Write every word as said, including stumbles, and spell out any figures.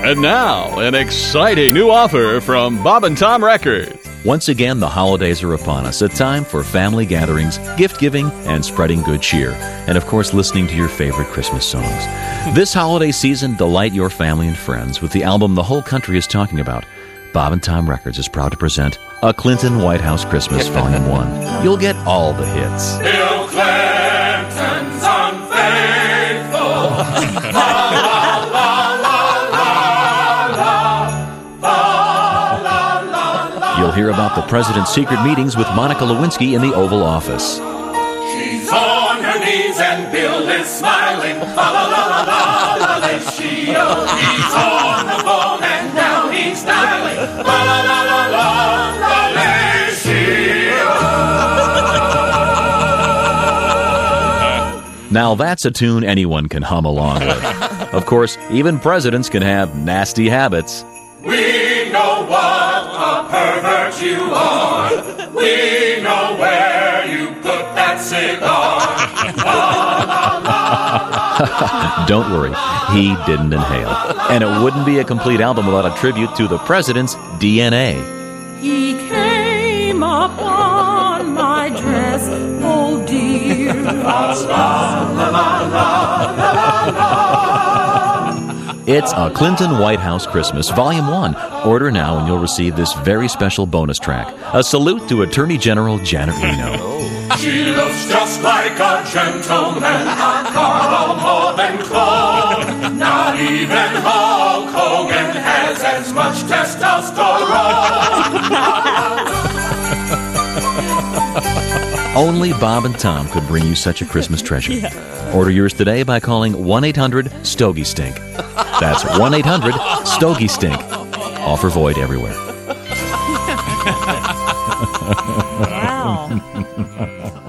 And now, an exciting new offer from Bob and Tom Records. Once again, the holidays are upon us, a time for family gatherings, gift-giving, and spreading good cheer. And, of course, listening to your favorite Christmas songs. This holiday season, delight your family and friends with the album the whole country is talking about. Bob and Tom Records is proud to present A Clinton White House Christmas, Volume one. You'll get all the hits. Bill Clinton's unfaithful. La, la, la, la, la, la, la, la, la. You'll hear about the president's secret meetings with Monica Lewinsky in the Oval Office. She's on her knees and Bill is smiling. La, la, la, la, la, la, la, she, oh, he's on the phone and now he's dialing. La, la, la, la, la, la, la, she, oh. Now that's a tune anyone can hum along with. Of course, even presidents can have nasty habits. We know what a pervert you are. We know where you put that cigar. La, la, la, la. Don't worry, he didn't inhale. And it wouldn't be a complete album without a tribute to the president's D N A. He came upon my dress, oh dear. La, la, la, la, la, la, la. It's A Clinton White House Christmas, Volume one. Order now and you'll receive this very special bonus track. A salute to Attorney General Janet Reno. She looks just like a gentleman, a Karl Malden. Not even Hulk Hogan has as much testosterone. Only Bob and Tom could bring you such a Christmas treasure. Yeah. Order yours today by calling one eight hundred stogie stink. That's one eight hundred stogie stink. Offer void everywhere. Wow.